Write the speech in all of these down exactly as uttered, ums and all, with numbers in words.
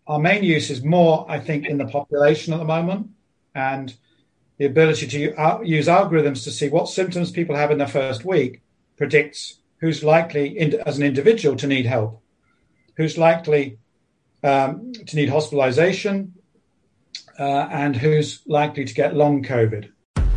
our main use is more, I think, in the population at the moment, and the ability to use algorithms to see what symptoms people have in their first week predicts who's likely, as an individual, to need help, who's likely um, to need hospitalization, uh, and who's likely to get long COVID.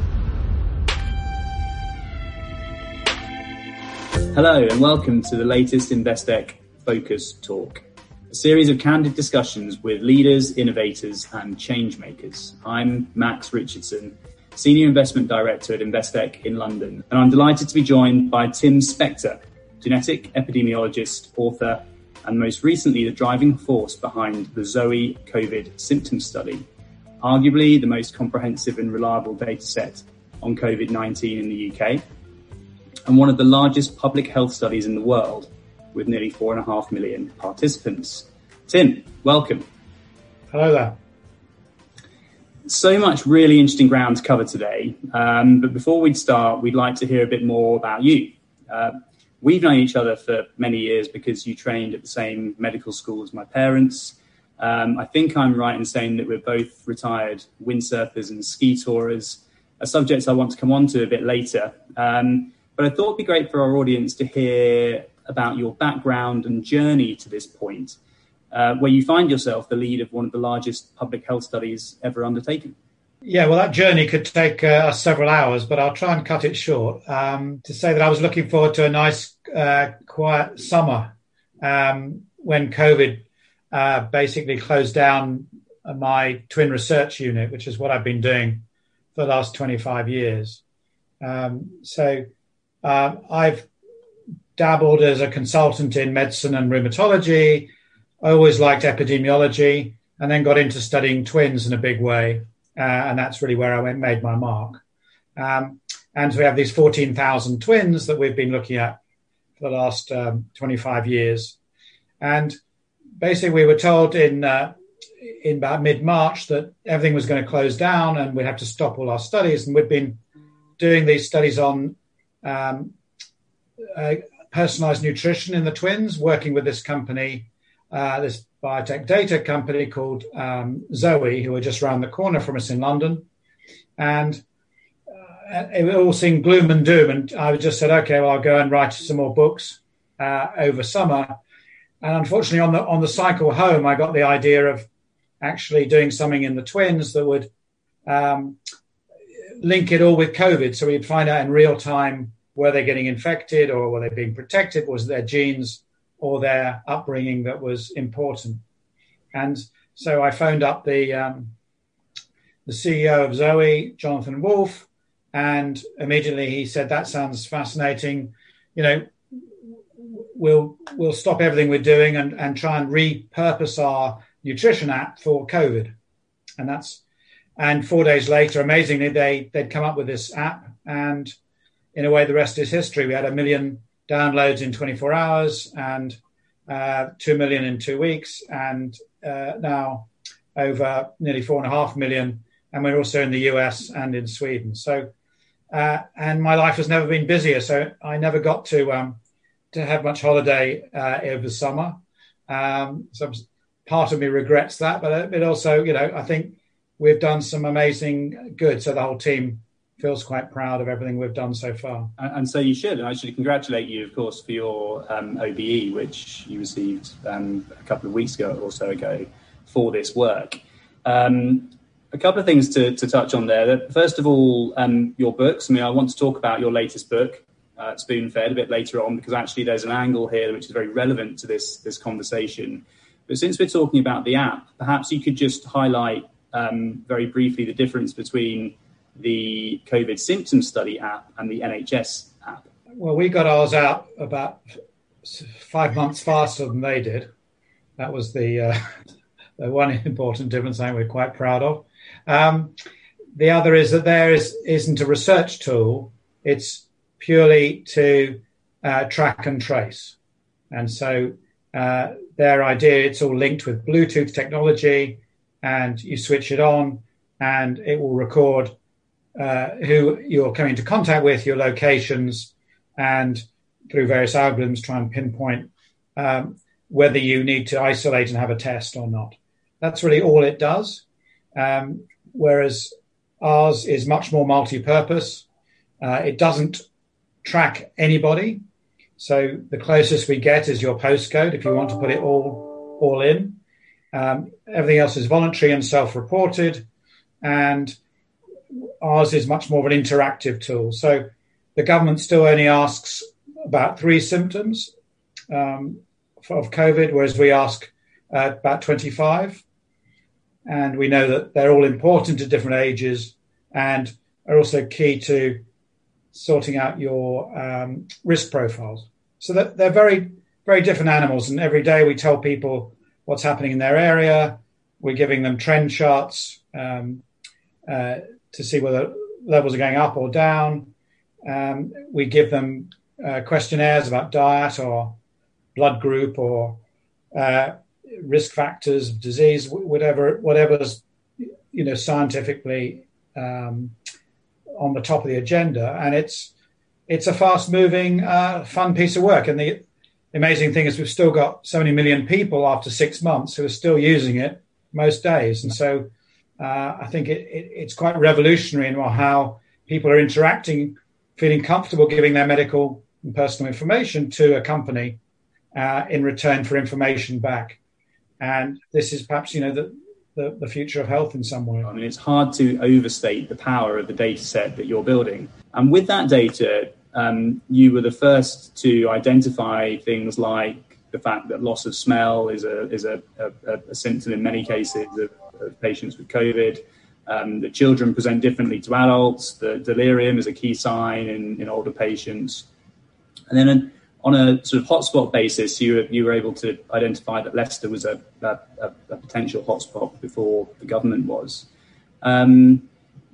Hello and welcome to the latest Investec Focus Talk, a series of candid discussions with leaders, innovators and change makers. I'm Max Richardson, Senior Investment Director at Investec in London, and I'm delighted to be joined by Tim Spector, genetic epidemiologist, author, and most recently the driving force behind the Zoe COVID symptom study, arguably the most comprehensive and reliable data set on COVID nineteen in the U K, and one of the largest public health studies in the world, with nearly four and a half million participants. Tim, welcome. Hello there. So much really interesting ground to cover today. Um, but before we start, we'd like to hear a bit more about you. Uh, we've known each other for many years because you trained at the same medical school as my parents. Um, I think I'm right in saying that we're both retired windsurfers and ski tourers, a subject I want to come on to a bit later. Um, but I thought it'd be great for our audience to hear about your background and journey to this point, uh, where you find yourself the lead of one of the largest public health studies ever undertaken. Yeah, well, that journey could take uh, several hours, but I'll try and cut it short. Um, to say that I was looking forward to a nice, uh, quiet summer um, when COVID uh, basically closed down my twin research unit, which is what I've been doing for the last twenty-five years. Um, so uh, I've dabbled as a consultant in medicine and rheumatology. I always liked epidemiology and then got into studying twins in a big way. Uh, and that's really where I went, made my mark. Um, and so we have these fourteen thousand twins that we've been looking at for the last um, twenty-five years. And basically we were told in, uh, in about mid-March that everything was going to close down and we'd have to stop all our studies. And we'd been doing these studies on um, uh, personalized nutrition in the twins, working with this company, uh, this biotech data company called um, Zoe, who are just around the corner from us in London. And uh, it all seemed gloom and doom. And I just said, okay, well, I'll go and write some more books uh, over summer. And unfortunately, on the on the cycle home, I got the idea of actually doing something in the twins that would um, link it all with COVID. So we'd find out in real time, were they getting infected or were they being protected? Was it their genes or their upbringing that was important? And so I phoned up the um, the C E O of Zoe, Jonathan Wolf, and immediately he said, that sounds fascinating. You know, we'll we'll stop everything we're doing and, and try and repurpose our nutrition app for COVID. And that's and four days later, amazingly, they they'd come up with this app, and in a way, the rest is history. We had a million downloads in twenty-four hours and uh, two million in two weeks, and uh, now over nearly four and a half million. And we're also in the U S and in Sweden. So, uh, and my life has never been busier. So I never got to um, to have much holiday uh, over the summer. Um, so part of me regrets that, but it also, you know, I think we've done some amazing good. So the whole team feels quite proud of everything we've done so far. And, and so you should. And I should congratulate you, of course, for your um, O B E, which you received um, a couple of weeks ago or so ago for this work. Um, a couple of things to, to touch on there. First of all, um, your books. I mean, I want to talk about your latest book, uh, Spoon-Fed, a bit later on, because actually there's an angle here which is very relevant to this, this conversation. But since we're talking about the app, perhaps you could just highlight um, very briefly the difference between the COVID symptom study app and the N H S app. Well, we got ours out about five months faster than they did. That was the, uh, the one important difference I think we're quite proud of. Um, the other is that there is, isn't a research tool. It's purely to uh, track and trace. And so uh, their idea, it's all linked with Bluetooth technology, and you switch it on and it will record uh, who you're coming into contact with, your locations, and through various algorithms try and pinpoint um, whether you need to isolate and have a test or not. That's really all it does. Um, whereas ours is much more multi-purpose. Uh, it doesn't track anybody. So the closest we get is your postcode if you want to put it all, all in. Um, everything else is voluntary and self-reported. And ours is much more of an interactive tool. So the government still only asks about three symptoms um, of COVID, whereas we ask uh, about twenty-five. And we know that they're all important at different ages and are also key to sorting out your um, risk profiles. So that they're very, very different animals. And every day we tell people what's happening in their area. We're giving them trend charts um, uh, to see whether levels are going up or down. Um, we give them uh, questionnaires about diet or blood group or uh, risk factors of disease, whatever, whatever's, you know, scientifically um, on the top of the agenda. And it's it's a fast-moving, uh, fun piece of work. And the amazing thing is we've still got so many million people after six months who are still using it most days. And so uh, I think it, it, it's quite revolutionary in how people are interacting, feeling comfortable giving their medical and personal information to a company uh, in return for information back. And this is perhaps, you know, the, the, the future of health in some way. I mean, it's hard to overstate the power of the data set that you're building. And with that data, um, you were the first to identify things like the fact that loss of smell is a is a, a, a symptom in many cases of, of patients with COVID, um, that children present differently to adults, that delirium is a key sign in, in older patients. And then on a sort of hotspot basis, you were, you were able to identify that Leicester was a, a, a potential hotspot before the government was. Um,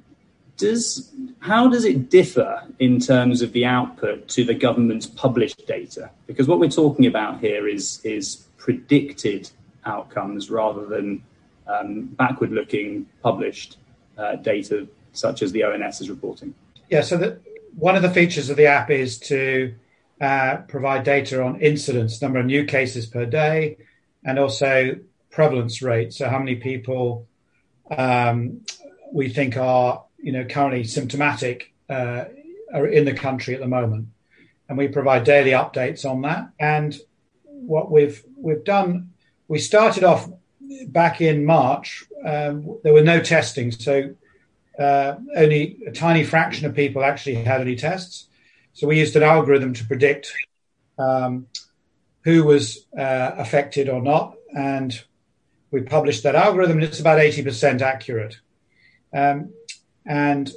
does how does it differ in terms of the output to the government's published data? Because what we're talking about here is is predicted outcomes rather than um, backward-looking published uh, data, such as the O N S is reporting. Yeah. So the, one of the features of the app is to Uh, provide data on incidence, number of new cases per day, and also prevalence rate. So how many people um, we think are, you know, currently symptomatic uh, are in the country at the moment, and we provide daily updates on that. And what we've we've done, we started off back in March. Um, there were no testing, so uh, only a tiny fraction of people actually had any tests. So we used an algorithm to predict um, who was uh, affected or not, and we published that algorithm, and it's about eighty percent accurate. Um, and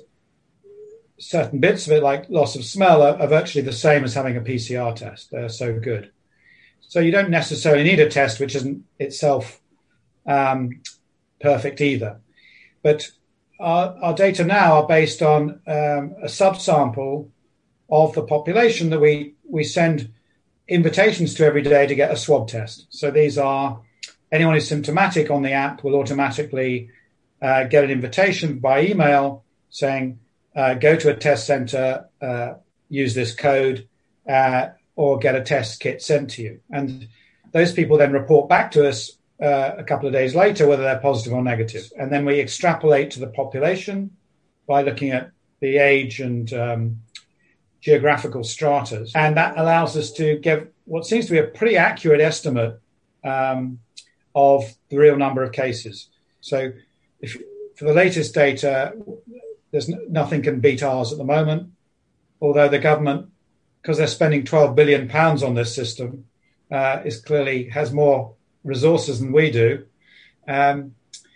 certain bits of it, like loss of smell, are, are virtually the same as having a P C R test. They're so good. So you don't necessarily need a test, which isn't itself um, perfect either. But our, our data now are based on um, a subsample of the population that we, we send invitations to every day to get a swab test. So these are anyone who's symptomatic on the app will automatically uh, get an invitation by email saying, uh, go to a test center, uh, use this code, uh, or get a test kit sent to you. And those people then report back to us uh, a couple of days later whether they're positive or negative. And then we extrapolate to the population by looking at the age and um, geographical stratas, and that allows us to give what seems to be a pretty accurate estimate um, of the real number of cases. So if, for the latest data, there's n- nothing can beat ours at the moment, although the government, because they're spending twelve billion pounds on this system, uh, is clearly has more resources than we do. Um,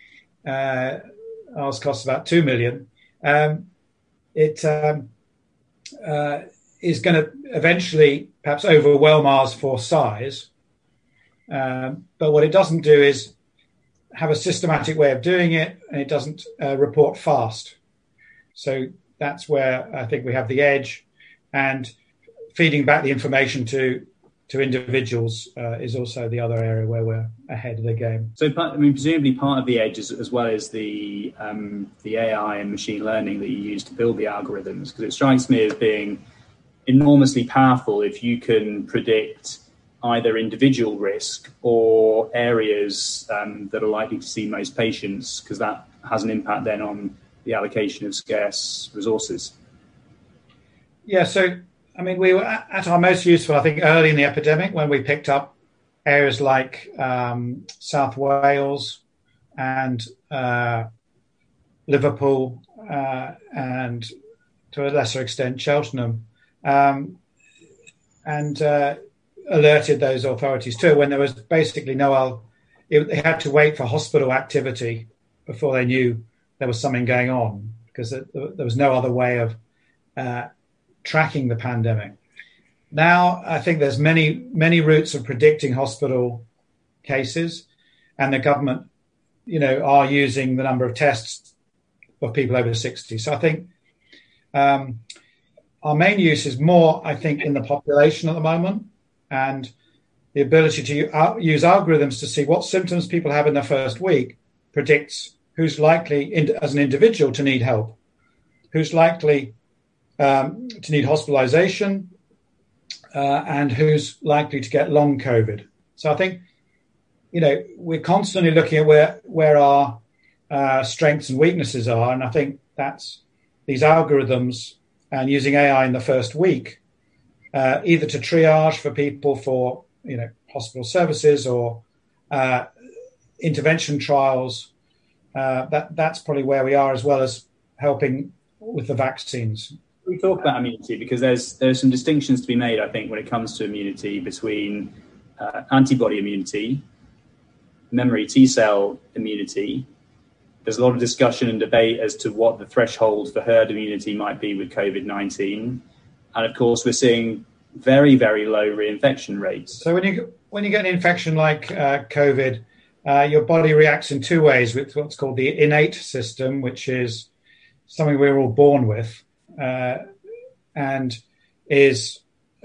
uh, ours costs about two million. Um, it um, Uh, is going to eventually perhaps overwhelm ours for size. Um, but what it doesn't do is have a systematic way of doing it, and it doesn't uh, report fast. So that's where I think we have the edge, and feeding back the information to to individuals uh, is also the other area where we're ahead of the game. So, I mean, presumably part of the edge is, as well as the um, the A I and machine learning that you use to build the algorithms, because it strikes me as being enormously powerful if you can predict either individual risk or areas um, that are likely to see most patients, because that has an impact then on the allocation of scarce resources? Yeah, so, I mean, we were at our most useful, I think, early in the epidemic when we picked up areas like um, South Wales and uh, Liverpool uh, and, to a lesser extent, Cheltenham, um, and uh, alerted those authorities too when there was basically no, it, they had to wait for hospital activity before they knew there was something going on, because there, there was no other way of uh, tracking the pandemic. Now, I think there's many, many routes of predicting hospital cases, and the government, you know, are using the number of tests of people over sixty. So I think um, our main use is more, I think, in the population at the moment, and the ability to use algorithms to see what symptoms people have in their first week predicts who's likely, as an individual, to need help, who's likely um, to need hospitalization, uh, and who's likely to get long COVID. So I think, you know, we're constantly looking at where, where our uh, strengths and weaknesses are, and I think that's these algorithms and using A I in the first week, uh, either to triage for people for, you know, hospital services or uh, intervention trials. Uh, that that's probably where we are, as well as helping with the vaccines. We talk about immunity because there's there's some distinctions to be made, I think, when it comes to immunity between uh, antibody immunity, memory T-cell immunity. There's a lot of discussion and debate as to what the threshold for herd immunity might be with COVID nineteen. And of course, we're seeing very, very low reinfection rates. So when you when you get an infection like uh, COVID, uh, your body reacts in two ways with what's called the innate system, which is something we're all born with, uh, and is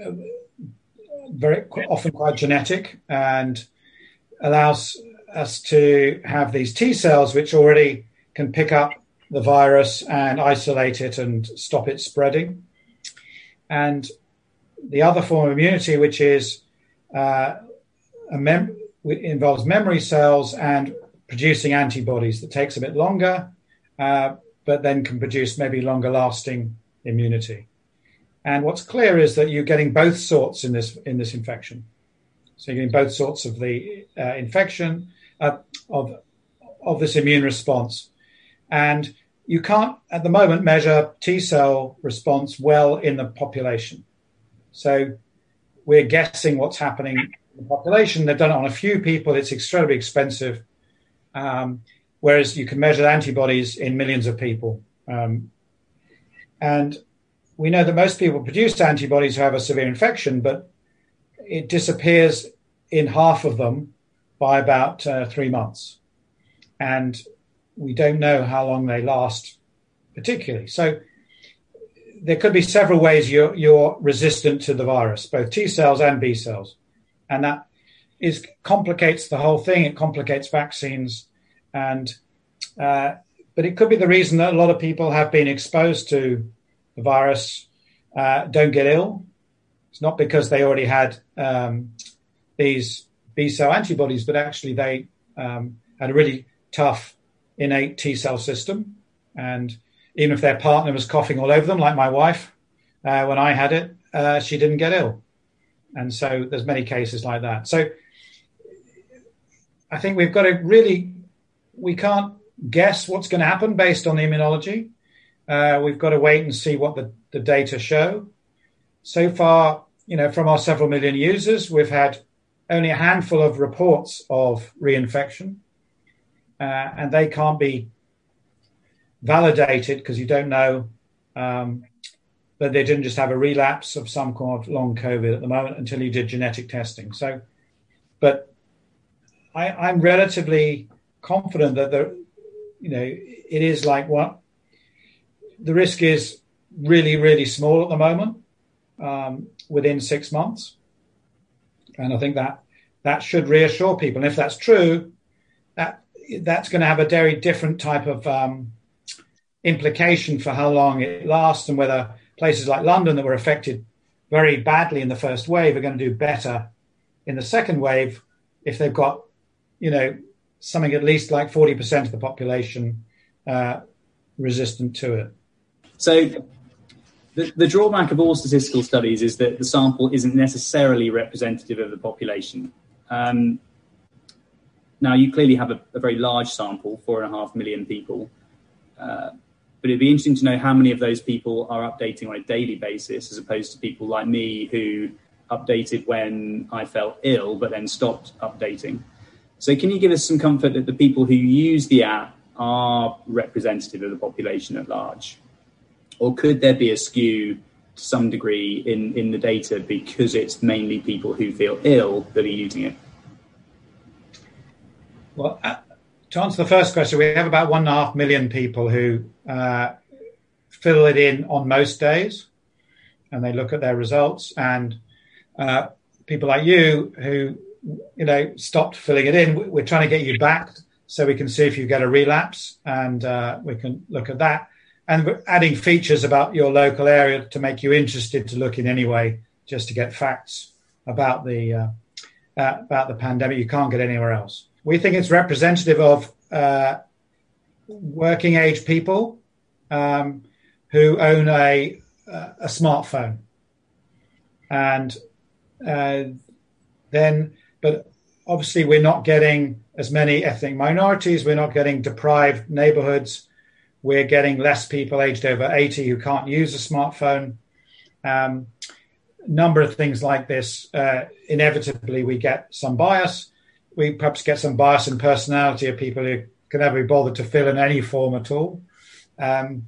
very often quite genetic and allows us to have these T cells which already can pick up the virus and isolate it and stop it spreading. And the other form of immunity, which is uh, a mem- involves memory cells and producing antibodies, that takes a bit longer, uh, but then can produce maybe longer lasting immunity. And what's clear is that you're getting both sorts in this in this infection. So you're getting both sorts of the uh, infection, uh, of of this immune response. And you can't, at the moment, measure T-cell response well in the population. So we're guessing what's happening in the population. They've done it on a few people. It's extremely expensive, um, whereas you can measure antibodies in millions of people. Um, and we know that most people produce antibodies who have a severe infection, but it disappears in half of them by about uh, three months. And we don't know how long they last particularly. So there could be several ways you're, you're resistant to the virus, both T cells and B cells. And that is complicates the whole thing. It complicates vaccines. And uh, but it could be the reason that a lot of people have been exposed to the virus, uh, don't get ill. It's not because they already had um, these B-cell antibodies, but actually they um, had a really tough innate T-cell system. And even if their partner was coughing all over them, like my wife, uh, when I had it, uh, she didn't get ill. And so there's many cases like that. So I think we've got to really, we can't guess what's going to happen based on the immunology. Uh, we've got to wait and see what the, the data show. So far, you know, from our several million users, we've had only a handful of reports of reinfection, uh, and they can't be validated because you don't know um, that they didn't just have a relapse of some kind of long COVID at the moment until you did genetic testing. So, but I, I'm relatively confident that the, you know, it is like what the risk is really, really small at the moment, um, within six months. And I think that that should reassure people. And if that's true, that that's going to have a very different type of um, implication for how long it lasts and whether places like London that were affected very badly in the first wave are going to do better in the second wave if they've got, you know, something at least like forty percent of the population uh, resistant to it. So the, the drawback of all statistical studies is that the sample isn't necessarily representative of the population. Um, now, you clearly have a, a very large sample, four and a half million people, uh, but it'd be interesting to know how many of those people are updating on a daily basis, as opposed to people like me who updated when I felt ill, but then stopped updating. So can you give us some comfort that the people who use the app are representative of the population at large? Or could there be a skew to some degree in, in the data because it's mainly people who feel ill that are using it? Well, uh, to answer the first question, we have about one and a half million people who uh, fill it in on most days, and they look at their results. And uh, people like you who, you know, stopped filling it in, we're trying to get you back so we can see if you get a relapse, and uh, we can look at that. And we're adding features about your local area to make you interested to look in anyway, just to get facts about the uh, uh, about the pandemic you can't get anywhere else. We think it's representative of uh, working age people um, who own a a smartphone, and uh, then, but obviously we're not getting as many ethnic minorities. We're not getting deprived neighborhoods. We're getting less people aged over eighty who can't use a smartphone. Um, number of things like this. Uh, inevitably, we get some bias. We perhaps get some bias in personality of people who can never be bothered to fill in any form at all. Um,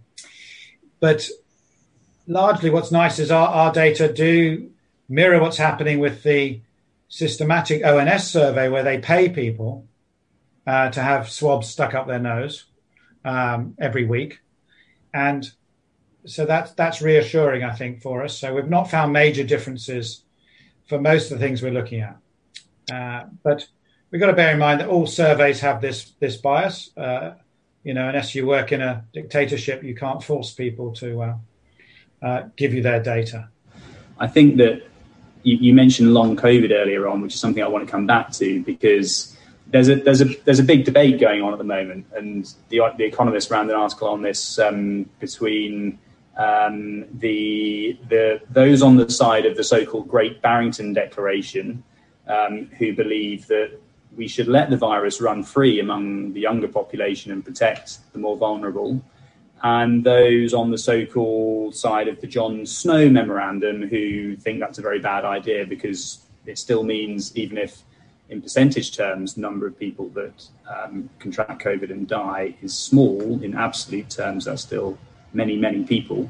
but largely what's nice is our, our data do mirror what's happening with the systematic O N S survey, where they pay people uh, to have swabs stuck up their nose um, every week. And so that's, that's reassuring, I think, for us. So we've not found major differences for most of the things we're looking at. Uh, but we've got to bear in mind that all surveys have this this bias. Uh, you know, unless you work in a dictatorship, you can't force people to uh, uh, give you their data. I think that you, you mentioned long COVID earlier on, which is something I want to come back to, because there's a there's a there's a big debate going on at the moment, and the the Economist ran an article on this um, between um, the the those on the side of the so-called Great Barrington Declaration, um, who believe that we should let the virus run free among the younger population and protect the more vulnerable, and those on the so-called side of the John Snow Memorandum who think that's a very bad idea, because it still means, even if in percentage terms the number of people that um, contract COVID and die is small, in absolute terms that's still many, many people.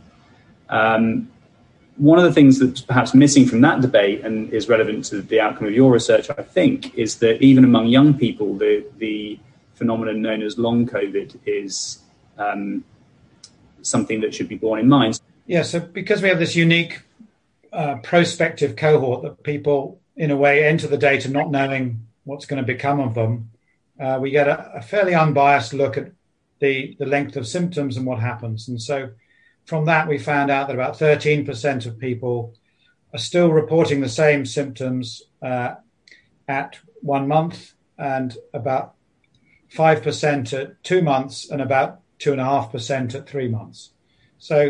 Um, One of the things that's perhaps missing from that debate and is relevant to the outcome of your research, I think, is that even among young people, the, the phenomenon known as long COVID is um, something that should be borne in mind. Yeah, so because we have this unique uh, prospective cohort that people, in a way, enter the data not knowing what's going to become of them, uh, we get a, a fairly unbiased look at the, the length of symptoms and what happens. And so from that, we found out that about thirteen percent of people are still reporting the same symptoms uh, at one month, and about five percent at two months, and about two point five percent at three months. So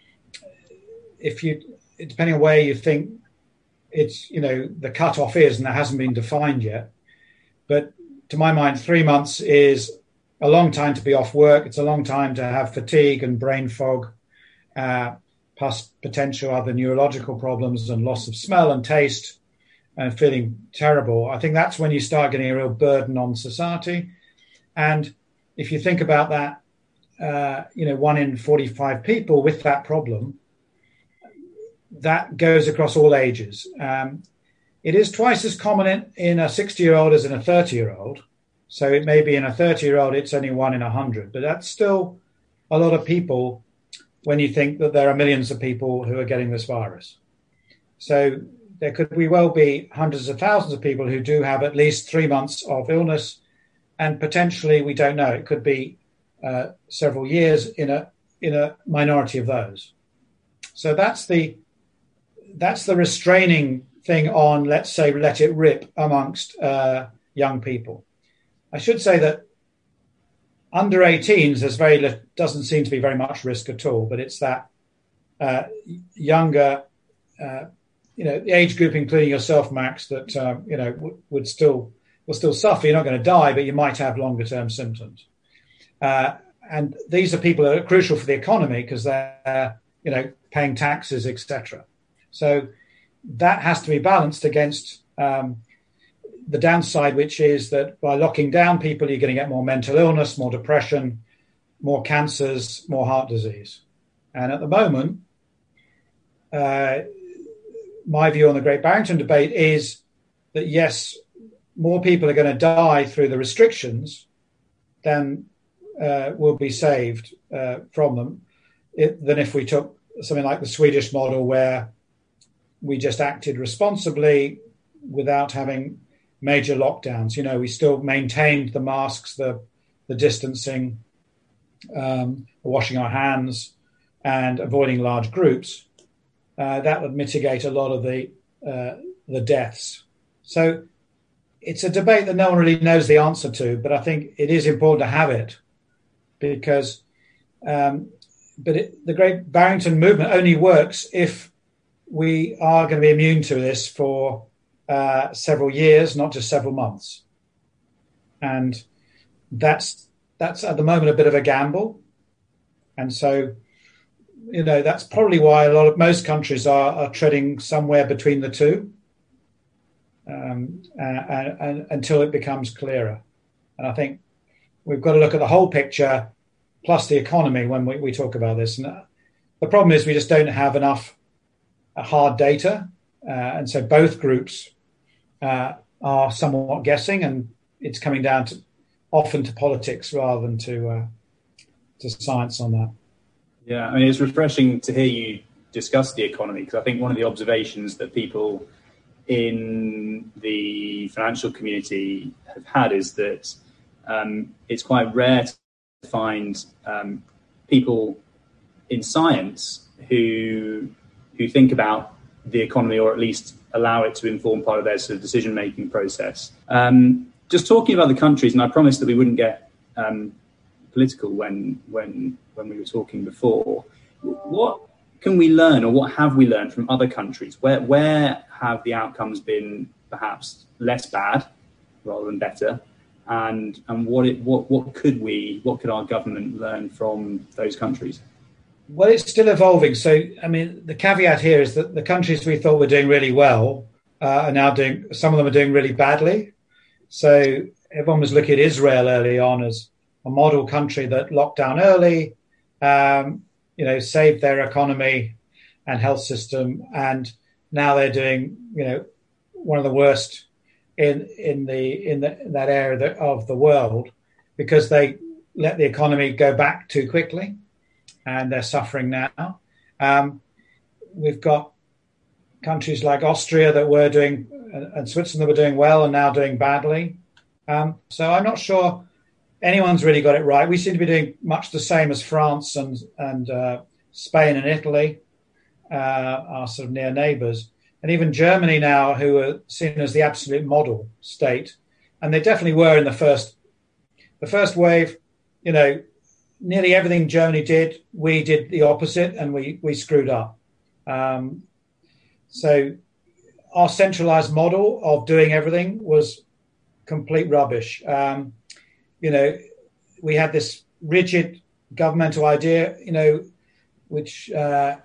if you, depending on where you think it's, you know, the cutoff is, and that hasn't been defined yet, but to my mind, three months is a long time to be off work. It's a long time to have fatigue and brain fog, Uh, plus potential other neurological problems and loss of smell and taste and feeling terrible. I think that's when you start getting a real burden on society. And if you think about that, uh, you know, one in forty-five people with that problem, that goes across all ages. Um, it is twice as common in, in a sixty-year-old as in a thirty-year-old. So it may be in a thirty-year-old, it's only one in a hundred, but that's still a lot of people when you think that there are millions of people who are getting this virus. So there could we well be hundreds of thousands of people who do have at least three months of illness, and potentially, we don't know, it could be uh, several years in a in a minority of those. So that's the that's the restraining thing on, let's say, let it rip amongst uh, young people. I should say that under eighteens, there's very doesn't seem to be very much risk at all, but it's that uh, younger, uh, you know, the age group, including yourself, Max, that um, you know w- would still will still suffer. You're not going to die, but you might have longer term symptoms. Uh, and these are people that are crucial for the economy because they're, you know, paying taxes, et cetera. So that has to be balanced against um, the downside, which is that by locking down people, you're going to get more mental illness, more depression, more cancers, more heart disease. And at the moment, uh, my view on the Great Barrington debate is that, yes, more people are going to die through the restrictions than uh, will be saved uh, from them it, than if we took something like the Swedish model where we just acted responsibly without having major lockdowns. You know, we still maintained the masks, the the distancing, um, washing our hands, and avoiding large groups. Uh, that would mitigate a lot of the uh, the deaths. So it's a debate that no one really knows the answer to, but I think it is important to have it because, um, but it, the Great Barrington movement only works if we are going to be immune to this for uh, several years, not just several months. And that's that's at the moment a bit of a gamble. And so, you know, that's probably why a lot of most countries are, are treading somewhere between the two um, and, and, until it becomes clearer. And I think we've got to look at the whole picture plus the economy when we, we talk about this. And the problem is we just don't have enough hard data. Uh, and so both groups uh, are somewhat guessing, and it's coming down to often to politics rather than to uh, to science on that. Yeah, I mean, it's refreshing to hear you discuss the economy, because I think one of the observations that people in the financial community have had is that um, it's quite rare to find um, people in science who who think about the economy, or at least allow it to inform part of their sort of decision-making process. Um, just talking about the countries, and I promised that we wouldn't get um, political when when when we were talking before. What can we learn, or what have we learned from other countries? Where where have the outcomes been perhaps less bad rather than better? And and what it what what could we what could our government learn from those countries? Well, it's still evolving. So, I mean, the caveat here is that the countries we thought were doing really well uh, are now doing, some of them are doing really badly. So everyone was looking at Israel early on as a model country that locked down early, um, you know, saved their economy and health system. And now they're doing, you know, one of the worst in in the in, the, in that area of the world because they let the economy go back too quickly. And they're suffering now. Um, we've got countries like Austria that were doing, and Switzerland that were doing well and now doing badly. Um, so I'm not sure anyone's really got it right. We seem to be doing much the same as France and, and uh, Spain and Italy, uh, our sort of near neighbours. And even Germany now, who are seen as the absolute model state. And they definitely were in the first, the first wave, you know, nearly everything Germany did, we did the opposite, and we we screwed up. Um, so our centralized model of doing everything was complete rubbish. Um, you know, we had this rigid governmental idea, you know, which uh,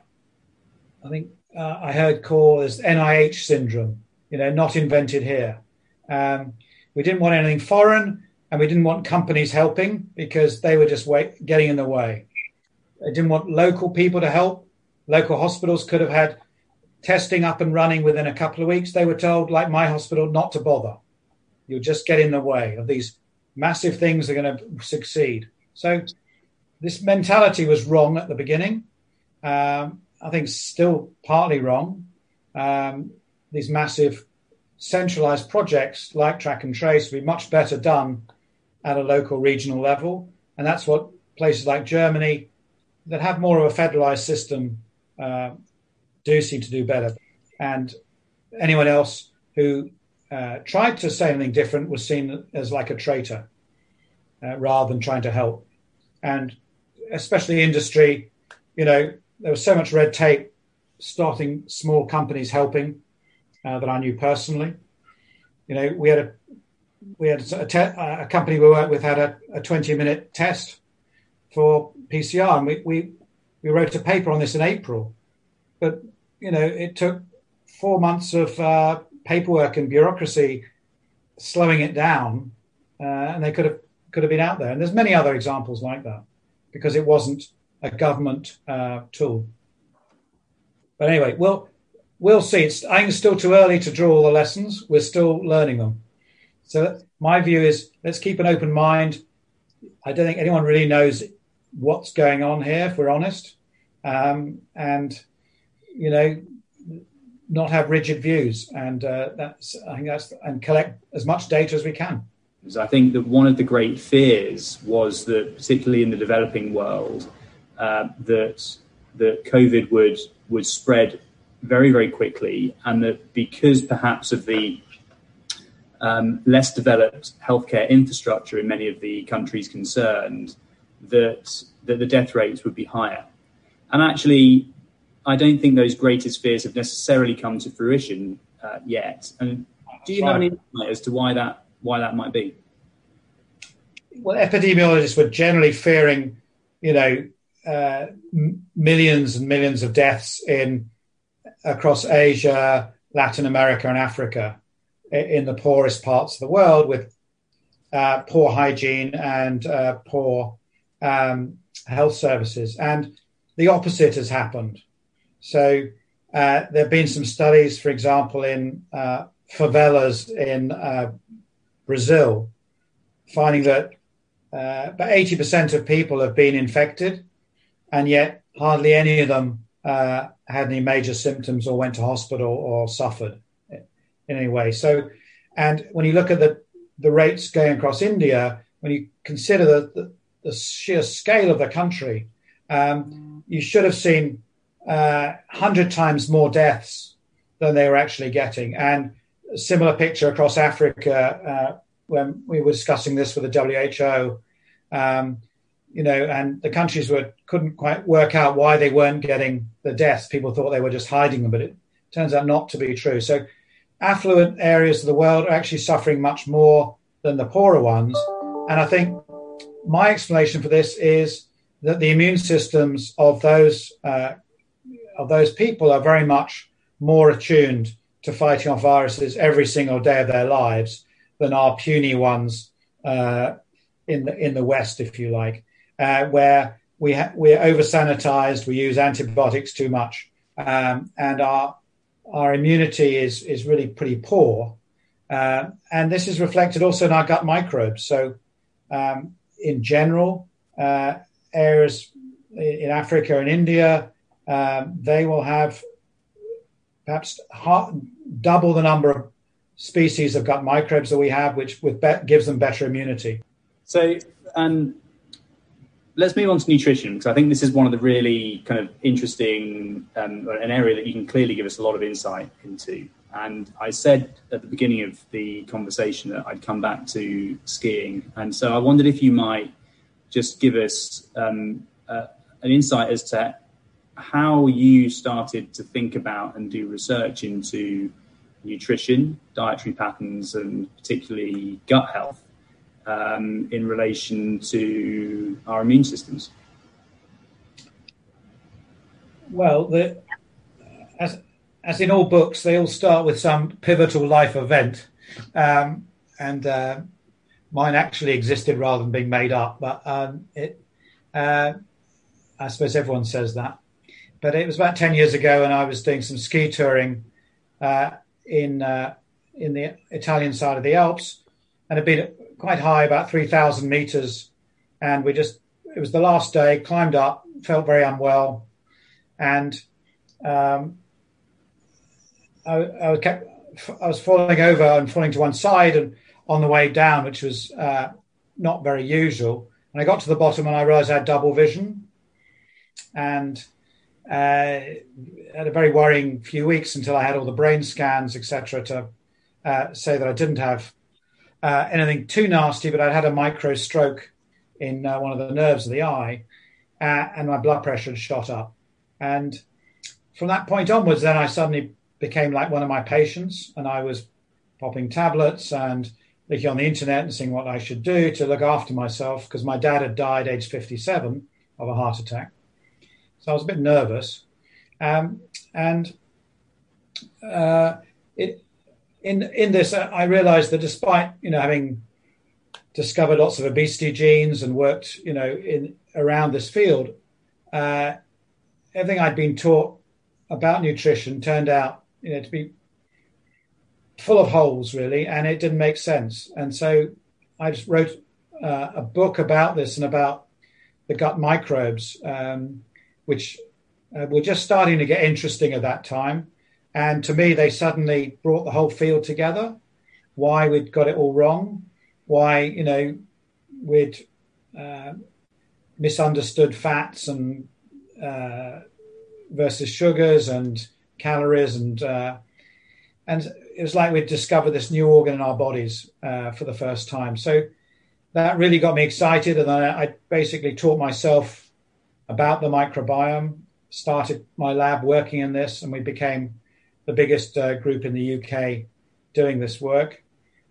I think uh, I heard called as N I H syndrome, you know, not invented here. Um, we didn't want anything foreign. And we didn't want companies helping because they were just wait, getting in the way. They didn't want local people to help. Local hospitals could have had testing up and running within a couple of weeks. They were told, like my hospital, not to bother. You'll just get in the way of these massive things that are going to succeed. So this mentality was wrong at the beginning. Um, I think still partly wrong. Um, these massive centralized projects like track and trace would be much better done at a local regional level. And that's what places like Germany that have more of a federalized system uh, do seem to do better. And anyone else who uh, tried to say anything different was seen as like a traitor uh, rather than trying to help. And especially industry, you know, there was so much red tape starting small companies helping uh, that I knew personally. You know, we had a we had a, te- a company we worked with had a, a twenty minute test for P C R, and we, we we wrote a paper on this in April. But you know, it took four months of uh, paperwork and bureaucracy slowing it down, uh, and they could have could have been out there. And there's many other examples like that because it wasn't a government uh, tool. But anyway, we'll we'll see. It's, I think it's still too early to draw all the lessons. We're still learning them. So my view is let's keep an open mind. I don't think anyone really knows what's going on here, if we're honest, um, and you know, not have rigid views. And uh, that's I think that's and collect as much data as we can. I think that one of the great fears was that, particularly in the developing world, uh, that that COVID would would spread very, very quickly, and that because perhaps of the um, less developed healthcare infrastructure in many of the countries concerned, that that the death rates would be higher. And actually, I don't think those greatest fears have necessarily come to fruition uh, yet. And do you have any insight as to why that why that might be? Well, epidemiologists were generally fearing, you know, uh, m- millions and millions of deaths in across Asia, Latin America, and Africa, in the poorest parts of the world, with uh, poor hygiene and uh, poor um, health services. And the opposite has happened. So uh, there have been some studies, for example, in uh, favelas in uh, Brazil, finding that uh, about eighty percent of people have been infected, and yet hardly any of them uh, had any major symptoms or went to hospital or suffered in any way. So, and when you look at the, the rates going across India, when you consider the, the, the sheer scale of the country, um, you should have seen uh, one hundred times more deaths than they were actually getting. And a similar picture across Africa, uh, when we were discussing this with the W H O, um, you know, and the countries were couldn't quite work out why they weren't getting the deaths. People thought they were just hiding them, but it turns out not to be true. So affluent areas of the world are actually suffering much more than the poorer ones. And I think my explanation for this is that the immune systems of those uh, of those people are very much more attuned to fighting off viruses every single day of their lives than our puny ones uh, in the in the West, if you like, uh, where we ha- we're over sanitized, we use antibiotics too much, um, and our our immunity is is really pretty poor, uh, and this is reflected also in our gut microbes. So, um, in general, uh, areas in Africa and India, um, they will have perhaps half, double the number of species of gut microbes that we have, which with be- gives them better immunity. So um, let's move on to nutrition, because I think this is one of the really kind of interesting, um, an area that you can clearly give us a lot of insight into. And I said at the beginning of the conversation that I'd come back to skiing. And so I wondered if you might just give us um, uh, an insight as to how you started to think about and do research into nutrition, dietary patterns, and particularly gut health um, in relation to our immune systems. Well, the, as as in all books, they all start with some pivotal life event, um, and uh, mine actually existed rather than being made up. But um, it, uh, I suppose everyone says that. But it was about ten years ago, and I was doing some ski touring uh, in uh, in the Italian side of the Alps, and had been quite high, about three thousand meters. And we just, it was the last day, climbed up, felt very unwell. And um, I, I, kept, I was falling over and falling to one side and on the way down, which was uh, not very usual. And I got to the bottom and I realized I had double vision. And uh, had a very worrying few weeks until I had all the brain scans, et cetera, to uh, say that I didn't have uh, anything too nasty, but I'd had a micro stroke in uh, one of the nerves of the eye, uh, and my blood pressure had shot up. And from that point onwards, then I suddenly became like one of my patients, and I was popping tablets and looking on the internet and seeing what I should do to look after myself, because my dad had died aged fifty-seven of a heart attack. So I was a bit nervous. Um, and uh, it, in in this, uh, I realized that despite, you know, having discovered lots of obesity genes and worked, you know, in around this field, uh, everything I'd been taught about nutrition turned out, you know, to be full of holes, really, and it didn't make sense. And so I just wrote uh, a book about this and about the gut microbes, um, which uh, were just starting to get interesting at that time. And to me, they suddenly brought the whole field together, why we'd got it all wrong, why, you know, we'd uh, misunderstood fats and uh, versus sugars and calories, and uh, and it was like we'd discovered this new organ in our bodies uh, for the first time. So that really got me excited, and then I basically taught myself about the microbiome, started my lab working in this, and we became the biggest uh, group in the U K doing this work,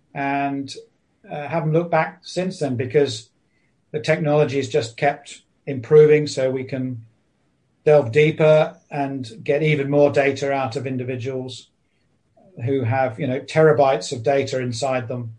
and uh, haven't looked back since then, because the technology has just kept improving, so we can delve deeper and get even more data out of individuals who have, you know, terabytes of data inside them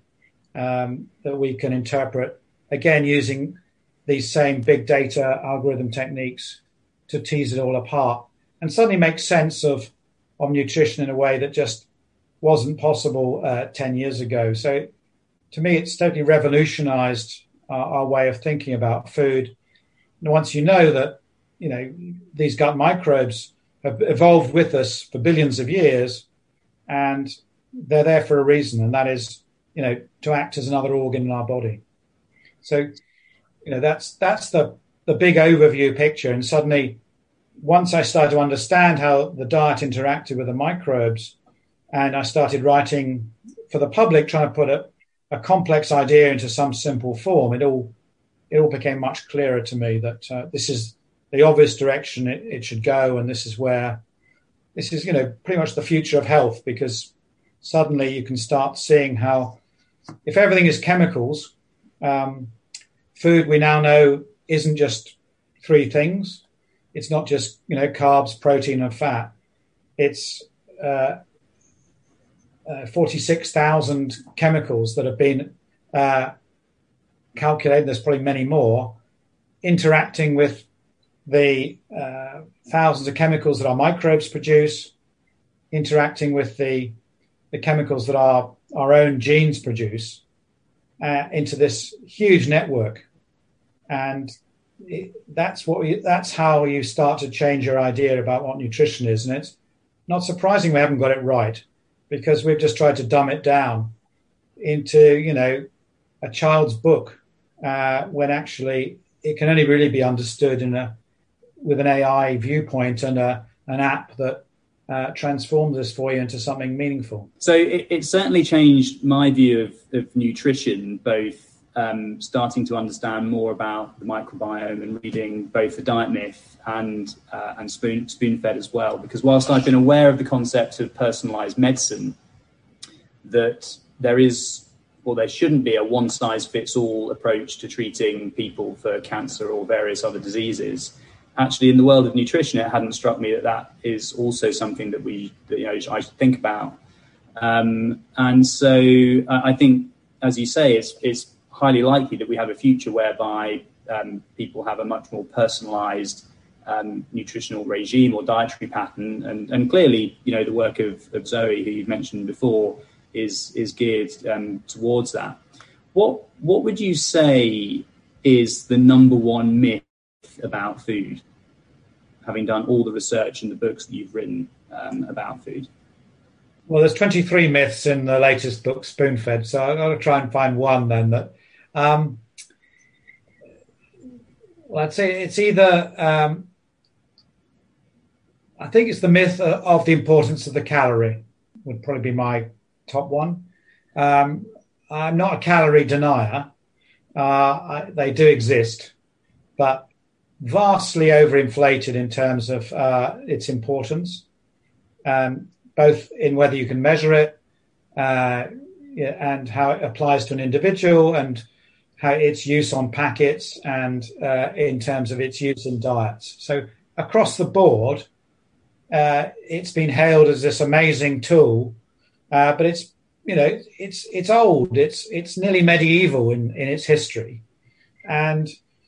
um, that we can interpret, again, using these same big data algorithm techniques to tease it all apart and suddenly make sense of, of nutrition in a way that just wasn't possible uh, ten years ago. So to me, it's totally revolutionized our, our way of thinking about food. And once you know that, you know, these gut microbes have evolved with us for billions of years, and they're there for a reason, and that is, you know, to act as another organ in our body. So, you know, that's that's the the big overview picture. And suddenly, once I started to understand how the diet interacted with the microbes, and I started writing for the public, trying to put a, a complex idea into some simple form, it all it all became much clearer to me that uh, this is the obvious direction it, it should go, and this is where this is, you know, pretty much the future of health, because suddenly you can start seeing how, if everything is chemicals, um, food we now know isn't just three things. It's not just, you know, carbs, protein, and fat. It's uh, uh, forty-six thousand chemicals that have been uh, calculated. There's probably many more interacting with the uh, thousands of chemicals that our microbes produce, interacting with the the chemicals that our, our own genes produce, uh, into this huge network. And it, that's what we, that's how you start to change your idea about what nutrition is. And it's not surprising we haven't got it right, because we've just tried to dumb it down into, you know, a child's book, uh, when actually it can only really be understood in a with an A I viewpoint and a, an app that uh, transforms this for you into something meaningful. So it, it certainly changed my view of, of nutrition, both um, starting to understand more about the microbiome and reading both The Diet Myth and uh, and Spoon, Spoon-Fed as well. Because whilst I've been aware of the concept of personalised medicine, that there is, or there shouldn't be, a one-size-fits-all approach to treating people for cancer or various other diseases, actually, in the world of nutrition, it hadn't struck me that that is also something that we, that, you know, I should think about. Um, and so I think, as you say, it's, it's highly likely that we have a future whereby um, people have a much more personalised um, nutritional regime or dietary pattern. And, and clearly, you know, the work of, of Zoe, who you've mentioned before, is is geared um, towards that. What what would you say is the number one myth about food, having done all the research in the books that you've written um, about food? Well, there's twenty-three myths in the latest book, Spoon-Fed, so I've got to try and find one then. That, um, well, I'd say it's either um, I think it's the myth of the importance of the calorie would probably be my top one. Um, I'm not a calorie denier. Uh, I, they do exist, but vastly overinflated in terms of uh, its importance, um, both in whether you can measure it uh, and how it applies to an individual and how its use on packets and uh, in terms of its use in diets. So across the board, uh, it's been hailed as this amazing tool, uh, but it's you know it's it's old. It's it's nearly medieval in, in its history, and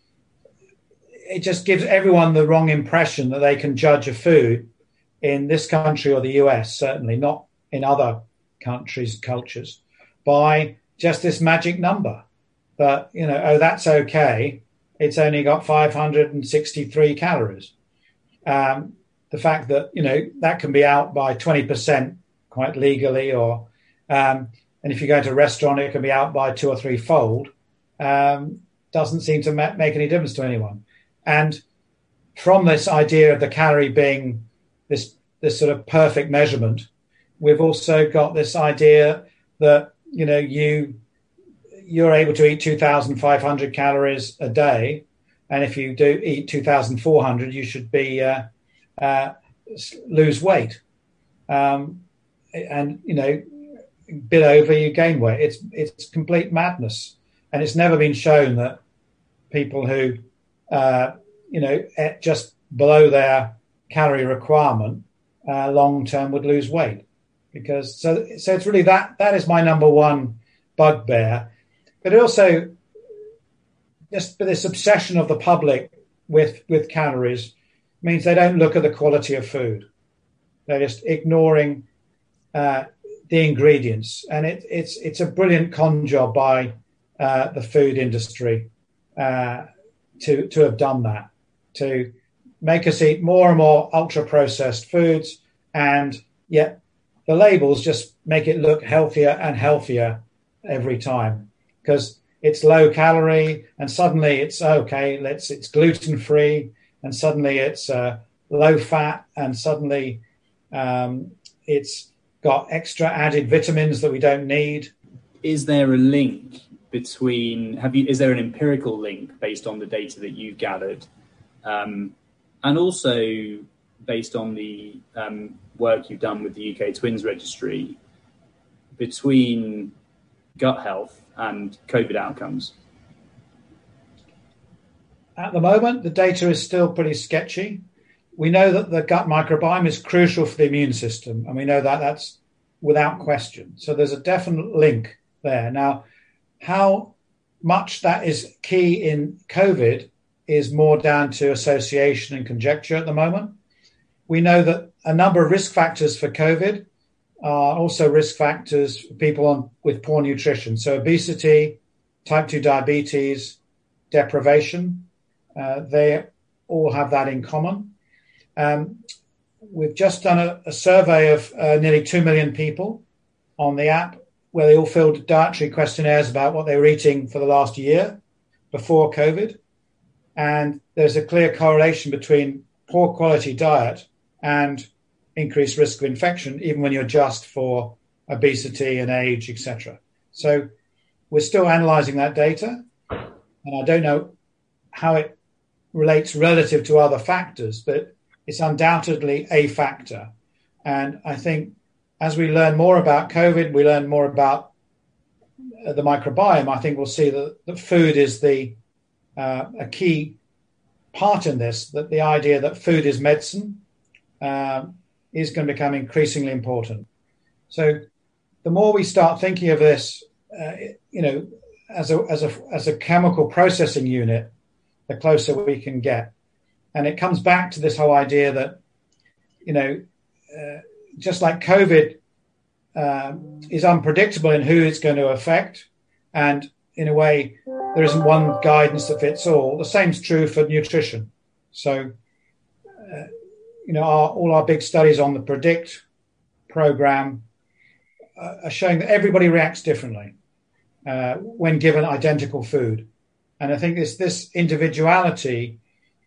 it just gives everyone the wrong impression that they can judge a food in this country or the U S, certainly not in other countries, cultures, by just this magic number. But, you know, oh, that's okay. It's only got five hundred sixty-three calories. Um, the fact that, you know, that can be out by twenty percent quite legally, or, um, and if you go to a restaurant, it can be out by two or three fold, um, doesn't seem to ma- make any difference to anyone. And from this idea of the calorie being this, this sort of perfect measurement, we've also got this idea that, you know, you, you're able to eat two thousand five hundred calories a day. And if you do eat two thousand four hundred, you should be, uh, uh, lose weight. Um, and, you know, a bit over, you gain weight. It's, it's complete madness. And it's never been shown that people who, uh, you know, at just below their calorie requirement, uh, long term would lose weight. Because so, so it's really that, that is my number one bugbear. But also, just this obsession of the public with, with calories means they don't look at the quality of food. They're just ignoring uh, the ingredients. And it, it's it's a brilliant con job by uh, the food industry uh, to, to have done that, to make us eat more and more ultra-processed foods, and yet the labels just make it look healthier and healthier every time. Because it's low calorie, and suddenly it's okay. Let's it's gluten free, and suddenly it's uh, low fat, and suddenly um, it's got extra added vitamins that we don't need. Is there a link between? Have you? Is there an empirical link based on the data that you've gathered, um, and also based on the um, work you've done with the U K Twins Registry, between gut health and COVID outcomes? At the moment, the data is still pretty sketchy. We know that the gut microbiome is crucial for the immune system, and we know that that's without question. So there's a definite link there. Now, how much that is key in COVID is more down to association and conjecture at the moment. We know that a number of risk factors for COVID are also risk factors for people on, with poor nutrition. So obesity, type two diabetes, deprivation, uh, they all have that in common. Um, we've just done a, a survey of uh, nearly two million people on the app, where they all filled dietary questionnaires about what they were eating for the last year before COVID. And there's a clear correlation between poor quality diet and increased risk of infection, even when you adjust for obesity and age, et cetera. So we're still analysing that data, and I don't know how it relates relative to other factors, but it's undoubtedly a factor. And I think as we learn more about COVID, we learn more about the microbiome, I think we'll see that, that food is the uh, a key part in this, that the idea that food is medicine um, is going to become increasingly important. So the more we start thinking of this, uh, you know, as a, as a, as a chemical processing unit, the closer we can get. And it comes back to this whole idea that, you know, uh, just like COVID uh, is unpredictable in who it's going to affect, and in a way, there isn't one guidance that fits all. The same is true for nutrition. So, uh, you know, our, all our big studies on the PREDICT program uh, are showing that everybody reacts differently uh, when given identical food. And I think this this individuality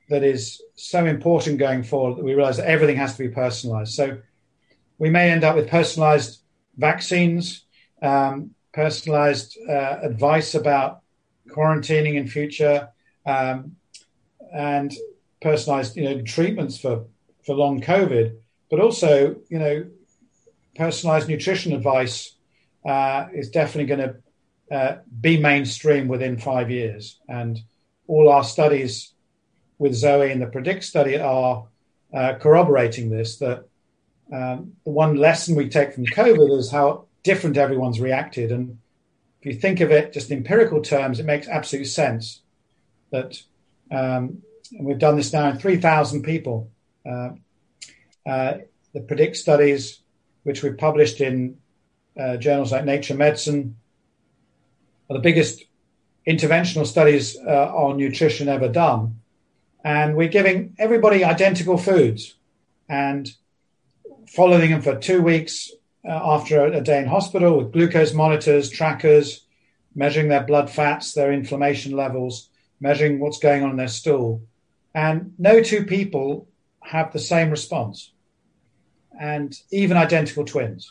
that is so important going forward that we realize that everything has to be personalized. So we may end up with personalized vaccines, um, personalized uh, advice about quarantining in future, um, and personalized, you know, treatments for, for long COVID, but also, you know, personalized nutrition advice uh, is definitely going to uh, be mainstream within five years. And all our studies with Zoe and the PREDICT study are uh, corroborating this, that um, the one lesson we take from COVID is how different everyone's reacted. And if you think of it just in empirical terms, it makes absolute sense that, um, and we've done this now in three thousand people. Uh, uh, the PREDICT studies, which we've published in uh, journals like Nature Medicine, are the biggest interventional studies uh, on nutrition ever done. And we're giving everybody identical foods and following them for two weeks uh, after a, a day in hospital with glucose monitors, trackers, measuring their blood fats, their inflammation levels, measuring what's going on in their stool. And no two people have the same response, and even identical twins.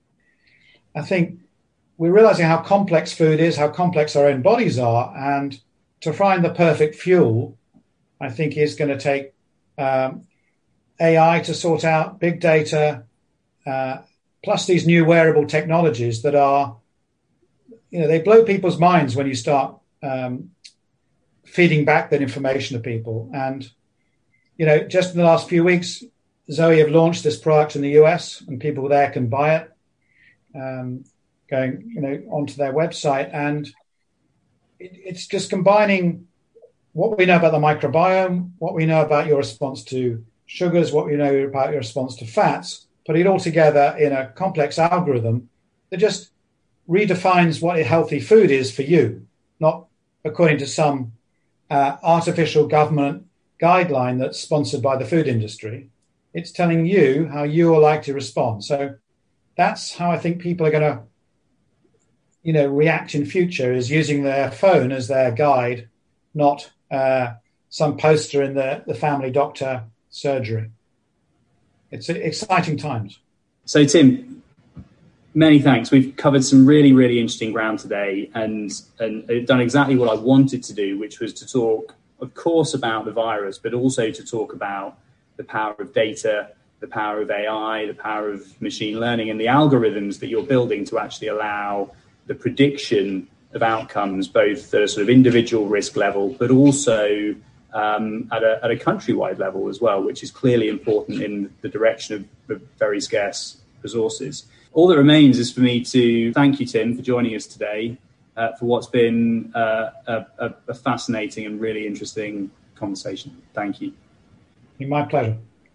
I think we're realizing how complex food is, how complex our own bodies are, and to find the perfect fuel, I think is going to take um, A I to sort out, big data, uh, plus these new wearable technologies that are, you know, they blow people's minds when you start um, feeding back that information to people. And, you know, just in the last few weeks, Zoe have launched this product in the U S and people there can buy it, um, going, you know, onto their website. And it, it's just combining what we know about the microbiome, what we know about your response to sugars, what we know about your response to fats, put it all together in a complex algorithm that just redefines what a healthy food is for you, not according to some uh, artificial government guideline that's sponsored by the food industry. It's telling you how you are likely to respond. So that's how I think people are going to, you know, react in future, is using their phone as their guide, not uh, some poster in the, the family doctor surgery. It's exciting times. So, Tim, many thanks. We've covered some really, really interesting ground today, and, and done exactly what I wanted to do, which was to talk, of course, about the virus, but also to talk about the power of data, the power of A I, the power of machine learning, and the algorithms that you're building to actually allow the prediction of outcomes, both at a sort of individual risk level, but also um, at a, at a countrywide level as well, which is clearly important in the direction of the very scarce resources. All that remains is for me to thank you, Tim, for joining us today, uh, for what's been uh, a, a fascinating and really interesting conversation. Thank you. My pleasure.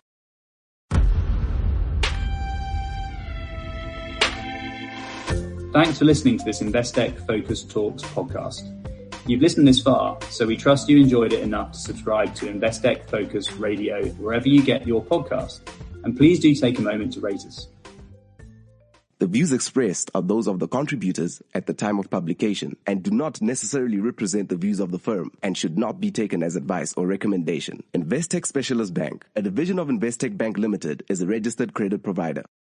Thanks for listening to this Investec Focus Talks podcast. You've listened this far, so we trust you enjoyed it enough to subscribe to Investec Focus Radio wherever you get your podcast. And please do take a moment to rate us. The views expressed are those of the contributors at the time of publication and do not necessarily represent the views of the firm and should not be taken as advice or recommendation. Investec Specialist Bank, a division of Investec Bank Limited, is a registered credit provider.